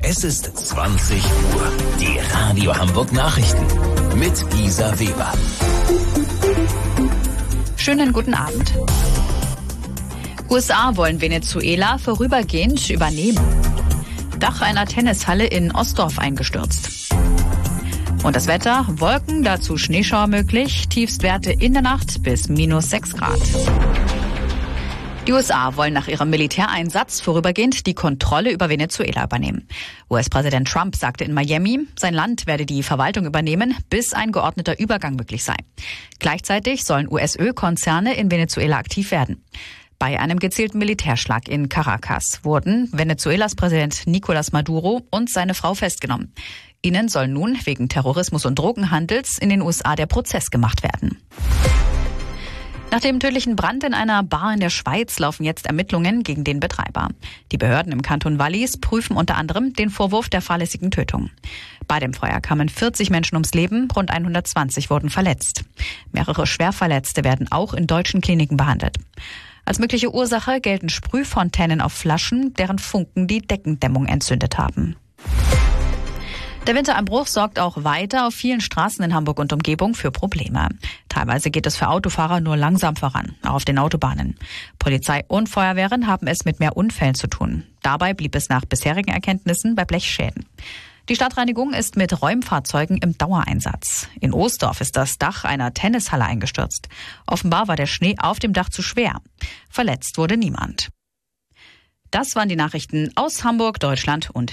Es ist 20 Uhr. Die Radio Hamburg Nachrichten mit Isa Weber. Schönen guten Abend. USA wollen Venezuela vorübergehend übernehmen. Dach einer Tennishalle in Ostdorf eingestürzt. Und das Wetter, Wolken, dazu Schneeschauer möglich, Tiefstwerte in der Nacht bis -6 Grad. Die USA wollen nach ihrem Militäreinsatz vorübergehend die Kontrolle über Venezuela übernehmen. US-Präsident Trump sagte in Miami, sein Land werde die Verwaltung übernehmen, bis ein geordneter Übergang möglich sei. Gleichzeitig sollen US-Ölkonzerne in Venezuela aktiv werden. Bei einem gezielten Militärschlag in Caracas wurden Venezuelas Präsident Nicolás Maduro und seine Frau festgenommen. Ihnen soll nun wegen Terrorismus und Drogenhandels in den USA der Prozess gemacht werden. Nach dem tödlichen Brand in einer Bar in der Schweiz laufen jetzt Ermittlungen gegen den Betreiber. Die Behörden im Kanton Wallis prüfen unter anderem den Vorwurf der fahrlässigen Tötung. Bei dem Feuer kamen 40 Menschen ums Leben, rund 120 wurden verletzt. Mehrere Schwerverletzte werden auch in deutschen Kliniken behandelt. Als mögliche Ursache gelten Sprühfontänen auf Flaschen, deren Funken die Deckendämmung entzündet haben. Der Wintereinbruch sorgt auch weiter auf vielen Straßen in Hamburg und Umgebung für Probleme. Teilweise geht es für Autofahrer nur langsam voran, auch auf den Autobahnen. Polizei und Feuerwehren haben es mit mehr Unfällen zu tun. Dabei blieb es nach bisherigen Erkenntnissen bei Blechschäden. Die Stadtreinigung ist mit Räumfahrzeugen im Dauereinsatz. In Ostdorf ist das Dach einer Tennishalle eingestürzt. Offenbar war der Schnee auf dem Dach zu schwer. Verletzt wurde niemand. Das waren die Nachrichten aus Hamburg, Deutschland und